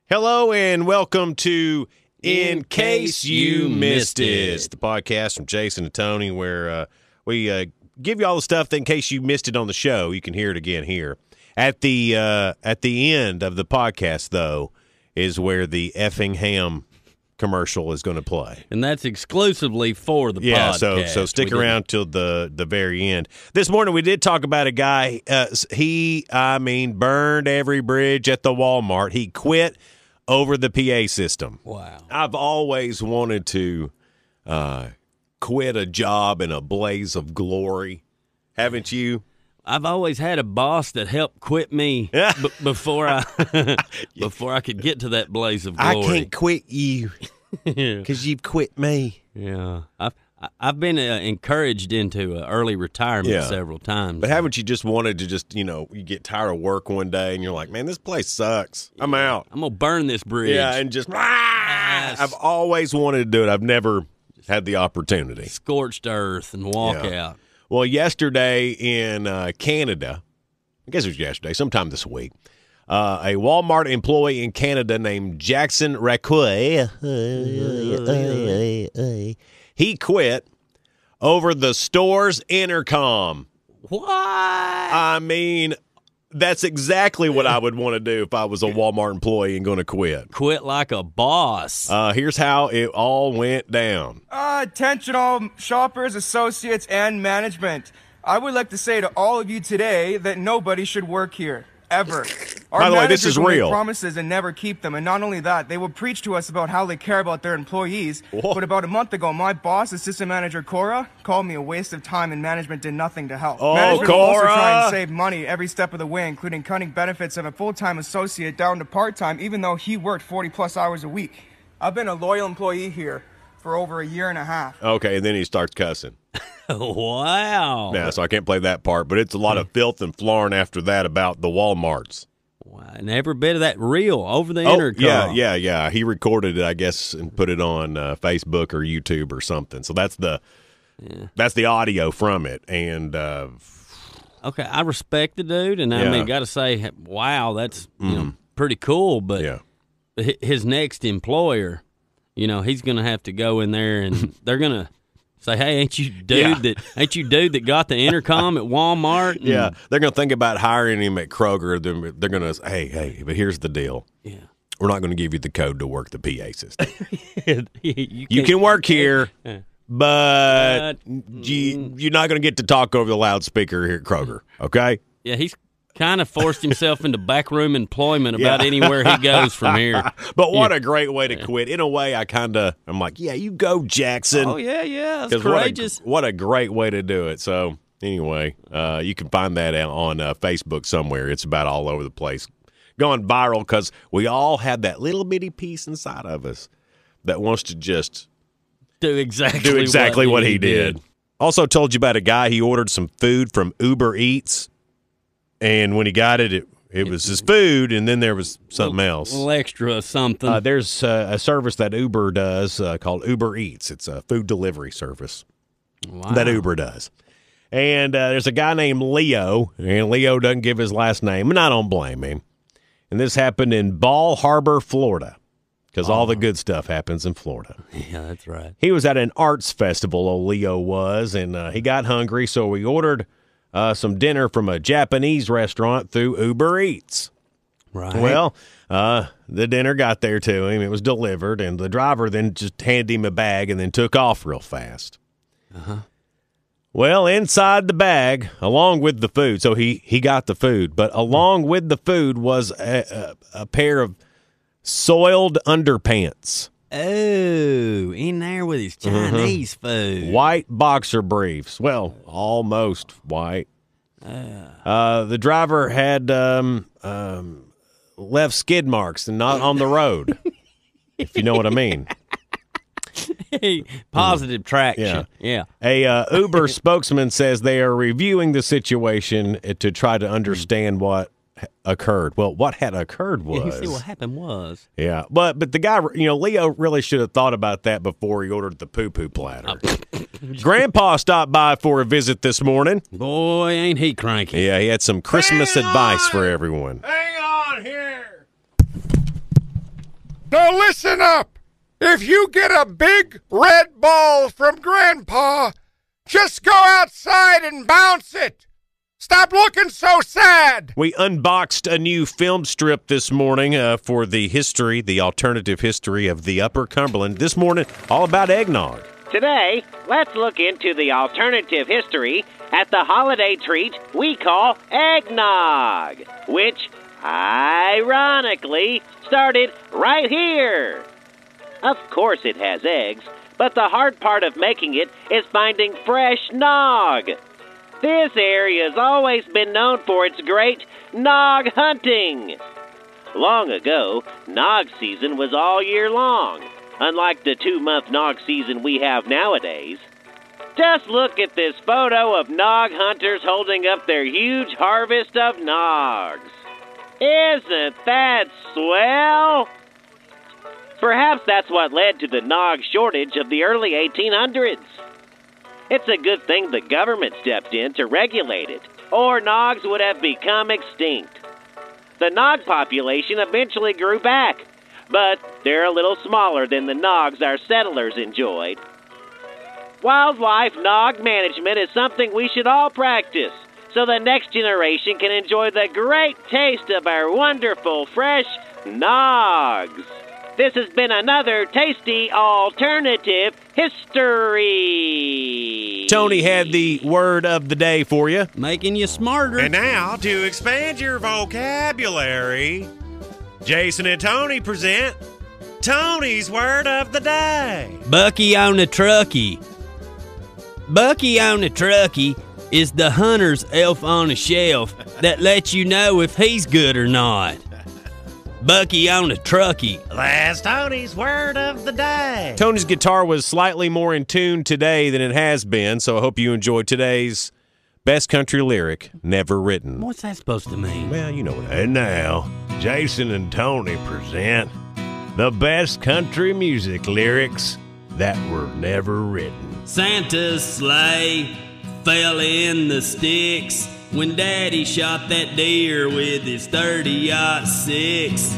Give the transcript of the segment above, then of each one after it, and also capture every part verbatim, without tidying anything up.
Hello and welcome to In, In Case, Case You Missed It, the podcast from Jason and Tony, where uh, we uh, give you all the stuff that in case you missed it on the show, you can hear it again here. At the uh, at the end of the podcast, though, is where the Effingham commercial is going to play, and that's exclusively for the yeah, podcast. so so stick we around didn't. till the the very end. This morning we did talk about a guy. Uh, he, I mean, burned every bridge at the Walmart. He quit over the P A system. Wow. I've always wanted to uh, quit a job in a blaze of glory. Haven't you? I've always had a boss that helped quit me b- before I before I could get to that blaze of glory. I can't quit you because you've quit me. Yeah. I've, I've been uh, encouraged into uh, early retirement yeah. several times. But haven't you just wanted to just, you know, you get tired of work one day and you're like, man, this place sucks. I'm yeah. out. I'm going to burn this bridge. Yeah, and just, yes. I've always wanted to do it. I've never had the opportunity. Scorched earth and walk yeah. out. Well, yesterday in uh, Canada, I guess it was yesterday, sometime this week, uh, a Walmart employee in Canada named Jackson Raquet, he quit over the store's intercom. What? I mean, that's exactly what I would want to do if I was a Walmart employee and going to quit. Quit like a boss. Uh, here's how it all went down. Uh, attention all shoppers, associates, and management. I would like to say to all of you today that nobody should work here. Ever. Our By the way, this is will real. Make promises and never keep them, and not only that, they will preach to us about how they care about their employees. Whoa. But about a month ago, my boss, assistant manager Cora, called me a waste of time, and management did nothing to help. Oh, management will also Cora! try and save money every step of the way, including cutting benefits of a full-time associate down to part-time, even though he worked forty plus hours a week. I've been a loyal employee here for over a year and a half. Okay, and then he starts cussing. Wow. Yeah, so I can't play that part, but it's a lot of filth and flarn after that about the Walmarts. Wow, and every bit of that real over the oh, intercom. Yeah, yeah, yeah. He recorded it, I guess, and put it on uh, Facebook or YouTube or something. So that's the yeah. that's the audio from it. And uh, okay, I respect the dude, and I yeah. mean, got to say, wow, that's you mm. know pretty cool. But yeah. his next employer, you know, he's going to have to go in there, and they're going to say, "Hey, ain't you dude yeah. that ain't you dude that got the intercom at Walmart?" And, yeah, they're going to think about hiring him at Kroger. They're, they're going to say, "Hey, hey, but here's the deal. Yeah, we're not going to give you the code to work the P A system. you, you can work here, but, but you, you're not going to get to talk over the loudspeaker here at Kroger. Okay? Yeah, he's kind of forced himself into backroom employment about yeah. anywhere he goes from here. But what yeah. a great way to quit. In a way, I kind of, I'm like, yeah, you go, Jackson. Oh, yeah, yeah. It's courageous. What a, what a great way to do it. So, anyway, uh, you can find that on uh, Facebook somewhere. It's about all over the place. Gone viral because we all have that little bitty piece inside of us that wants to just do exactly, do exactly what, what he, he did. did. Also told you about a guy, he ordered some food from Uber Eats. And when he got it, it, it was his food, and then there was something else. A little extra something. Uh, there's uh, a service that Uber does uh, called Uber Eats. It's a food delivery service wow. that Uber does. And uh, there's a guy named Leo, and Leo doesn't give his last name, and I don't blame him. And this happened in Ball Harbor, Florida, because oh. all the good stuff happens in Florida. Yeah, that's right. He was at an arts festival, old Leo was, and uh, he got hungry, so he ordered Uh, some dinner from a Japanese restaurant through Uber Eats. Right. Well, uh, the dinner got there to him. It was delivered, and the driver then just handed him a bag and then took off real fast. Uh-huh. Well, inside the bag, along with the food, so he, he got the food, but along with the food was a, a, a pair of soiled underpants. Oh, in there with his Chinese mm-hmm. food. White boxer briefs. Well, almost white. Uh, uh, the driver had um, um, left skid marks and not on the road, if you know what I mean. Positive mm. traction. Yeah. yeah. A uh, Uber spokesman says they are reviewing the situation to try to understand what occurred. Well, what had occurred was... Yeah, you see, what happened was... Yeah, but but the guy, you know, Leo really should have thought about that before he ordered the poo-poo platter. Grandpa stopped by for a visit this morning. Boy, ain't he cranky. Yeah, he had some Christmas Hang advice on. for everyone. Hang on here. Now listen up. If you get a big red ball from Grandpa, just go outside and bounce it. Stop looking so sad. We unboxed a new film strip this morning uh, for the history, the alternative history of the Upper Cumberland. This morning, all about eggnog. Today, let's look into the alternative history at the holiday treat we call eggnog, which, ironically, started right here. Of course it has eggs, but the hard part of making it is finding fresh nog. This area has always been known for its great nog hunting. Long ago, nog season was all year long, unlike the two-month nog season we have nowadays. Just look at this photo of nog hunters holding up their huge harvest of nogs. Isn't that swell? Perhaps that's what led to the nog shortage of the early eighteen hundreds. It's a good thing the government stepped in to regulate it, or nogs would have become extinct. The nog population eventually grew back, but they're a little smaller than the nogs our settlers enjoyed. Wildlife nog management is something we should all practice, so the next generation can enjoy the great taste of our wonderful fresh nogs. This has been another tasty alternative history. Tony had the word of the day for you. Making you smarter. And now, to expand your vocabulary, Jason and Tony present Tony's word of the day. Bucky on a truckie. Bucky on a truckie is the hunter's elf on a shelf that lets you know if he's good or not. Bucky on a truckie. That's Tony's word of the day. Tony's guitar was slightly more in tune today than it has been, so I hope you enjoyed today's best country lyric never written. What's that supposed to mean? Well, you know what. And now, Jason and Tony present the best country music lyrics that were never written. Santa's sleigh fell in the sticks when Daddy shot that deer with his thirty aught six.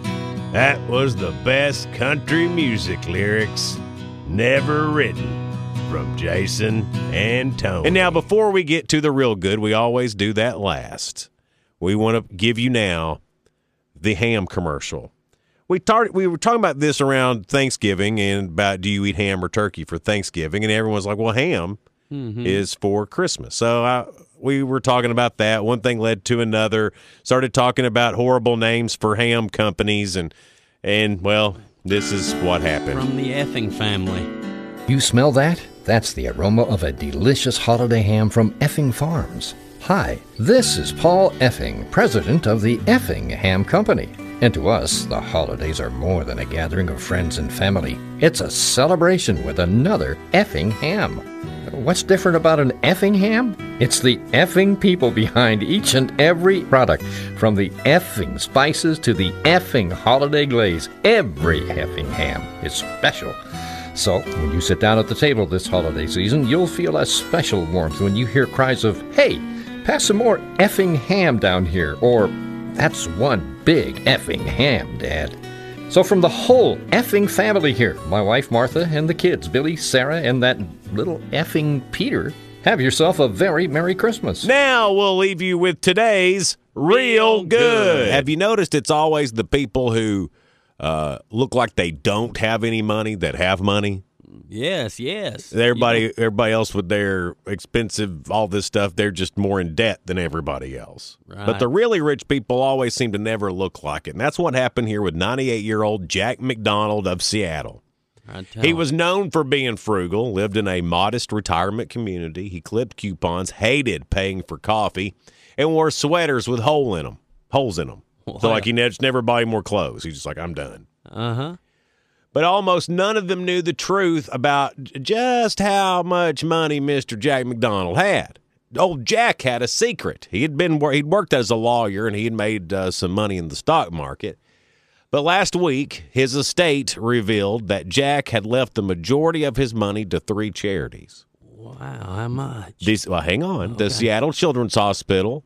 That was the best country music lyrics never written from Jason and Tony. And now, before we get to the real good, we always do that last. We want to give you now the ham commercial. We tar- we were talking about this around Thanksgiving and about do you eat ham or turkey for Thanksgiving, and everyone's like, well, ham mm-hmm. is for Christmas. So I, we were talking about that. One thing led to another. Started talking about horrible names for ham companies, and, and well, this is what happened. From the Effing family. You smell that? That's the aroma of a delicious holiday ham from Effing Farms. Hi, this is Paul Effing, president of the Effing Ham Company. And to us, the holidays are more than a gathering of friends and family. It's a celebration with another effing ham. What's different about an effing ham? It's the effing people behind each and every product, from the effing spices to the effing holiday glaze. Every effing ham is special. So, when you sit down at the table this holiday season, you'll feel a special warmth when you hear cries of, "Hey, pass some more effing ham down here," or "That's one big effing ham, Dad." So from the whole effing family here, my wife Martha and the kids, Billy, Sarah, and that little effing Peter, have yourself a very Merry Christmas. Now we'll leave you with today's Real Good. Have you noticed it's always the people who uh, look like they don't have any money that have money? Yes, yes. Everybody, yeah. everybody else with their expensive, all this stuff, they're just more in debt than everybody else. Right. But the really rich people always seem to never look like it. And that's what happened here with ninety-eight-year-old Jack McDonald of Seattle. He was known for being frugal, lived in a modest retirement community. He clipped coupons, hated paying for coffee, and wore sweaters with hole in them, holes in them. Wow. So like he just never bought any more clothes. He's just like, I'm done. Uh-huh. But almost none of them knew the truth about just how much money Mister Jack McDonald had. Old Jack had a secret. He had been he'd worked as a lawyer, and he had made uh, some money in the stock market. But last week, his estate revealed that Jack had left the majority of his money to three charities. Wow, how much? These, well, hang on. Okay. The Seattle Children's Hospital,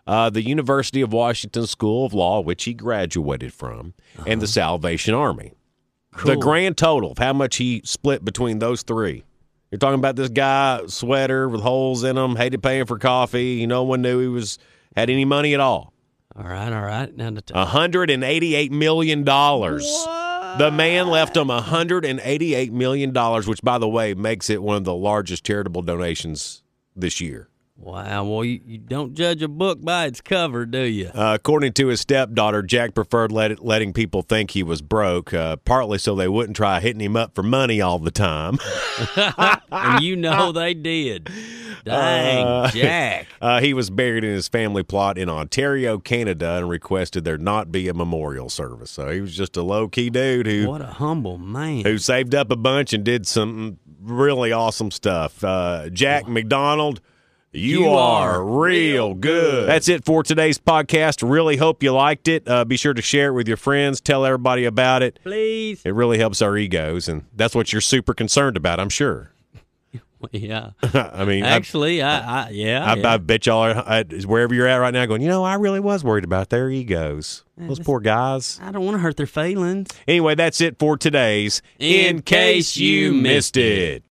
uh, the University of Washington School of Law, which he graduated from, uh-huh. and the Salvation Army. Cool. The grand total of how much he split between those three. You're talking about this guy, sweater with holes in him, hated paying for coffee. No one knew he was had any money at all. All right, all right. Now the t- one hundred eighty-eight million dollars. What? The man left him one hundred eighty-eight million dollars, which, by the way, makes it one of the largest charitable donations this year. Wow. Well, you, you don't judge a book by its cover, do you? Uh, according to his stepdaughter, Jack preferred let it, letting people think he was broke, uh, partly so they wouldn't try hitting him up for money all the time. And you know they did. Dang, uh, Jack. Uh, he was buried in his family plot in Ontario, Canada, and requested there not be a memorial service. So he was just a low-key dude who... What a humble man. Who saved up a bunch and did some really awesome stuff. Uh, Jack oh. McDonald... You, you are, are real good. That's it for today's podcast. Really hope you liked it. Uh, be sure to share it with your friends. Tell everybody about it. Please. It really helps our egos, and that's what you're super concerned about, I'm sure. Yeah. I mean, actually, I, I, I yeah, I, yeah. I bet y'all are I, wherever you're at right now going, you know, I really was worried about their egos. Man, Those this, poor guys. I don't want to hurt their feelings. Anyway, that's it for today's In, In Case You Missed It.